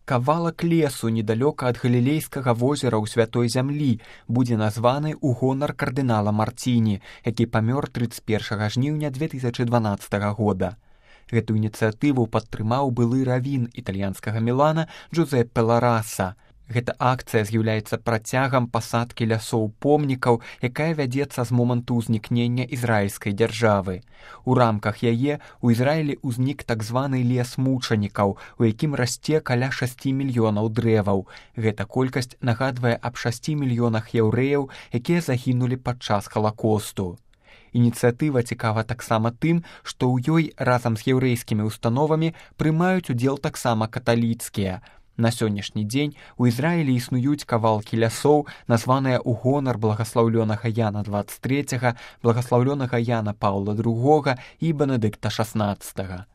Кавалак лесу недалёка ад галілейскага возера ў святой зямлі будзе названы ў гонар кардынала Марціні, які памёр 31 жніўня 2012 года. Гэту ініцыятыву падтрымаў былы равін італьянскага Мілана Джузеппе Лараса. Гэта акцыя з'яўляецца працягам пасадкі лясоў помнікаў, якая вядзецца з моманту ўзнікнення ізраільскай дзяржавы. У рамках яе ў Ізраілі ўзнік так званы лес мучанікаў, у якім расце каля 6 мільёнаў дрэваў. Гэта колькасць нагадвае аб 6 мільёнах яўрэяў, якія загінулі падчас Халакосту. Ініцыятыва цікава таксама тым, што ў ёй разам з яўрэйскімі установамі прымаюць удзел таксама каталіцкія. На сённяшні дзень у Ізраілі існуюць кавалкі лясоў, названыя ў гонар благаслаўлёнага Яна 23, благаслаўлёнага Яна Паўла II і Бенедыкта XVI.